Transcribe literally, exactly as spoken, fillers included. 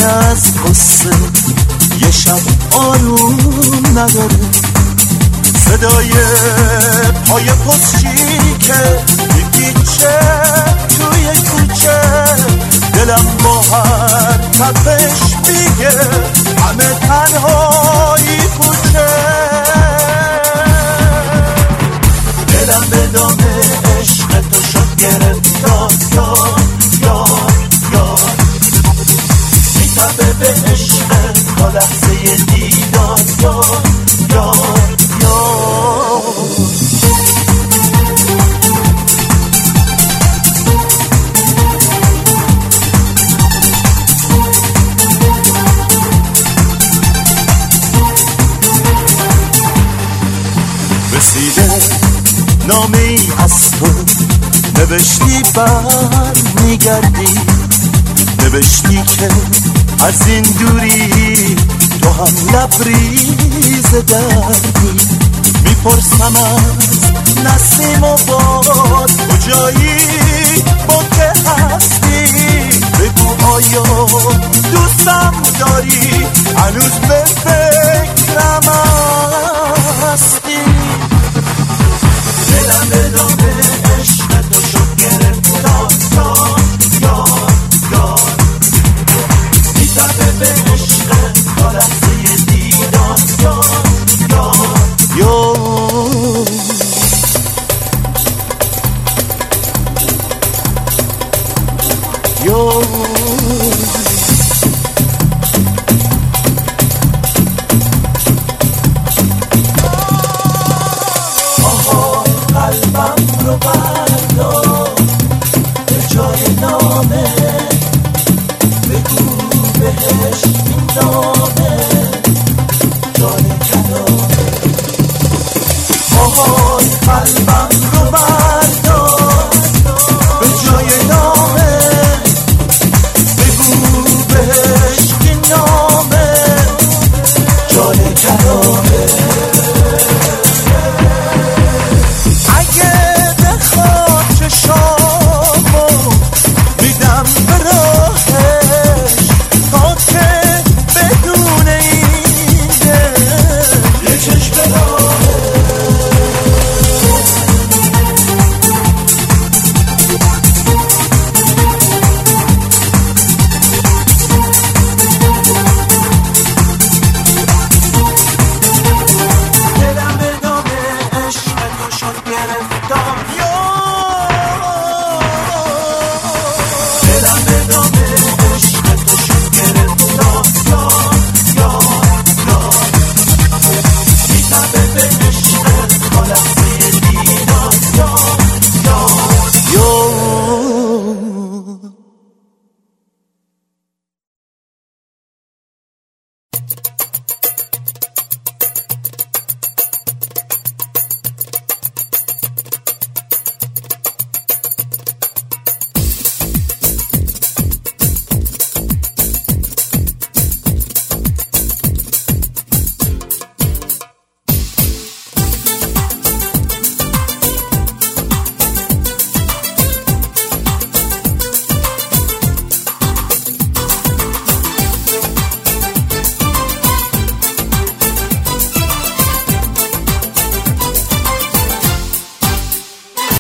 از قصه یه شب آروم نداره، صدای پای پستچی که میپیچه توی کوچه، دلم با هر تپش میگه همه تنهایی پوچه. دلم به دام عشق تو شد گرفتار، یار یار یار میتبه به عشق تا لحظه دیدار، یار یار یار. رسیده نامه ای از تو، نوشتی بر میگردی، نوشتی که از این دوری تو هم لبریز دردی. میپرسم از نسیم و باد کجایی، با که هستی، بگو آیا دوستم داری، هنوز به فکرم هستی. دلم به دام عشق تو شد گرفتار، یار یار یار میتبه به عشق تا لحظه دیدار، یار یار یار یار. قلبم رو بردار به جای نامه، بگو بهش این نامه جان کلامه. آهای قلبم رو بردار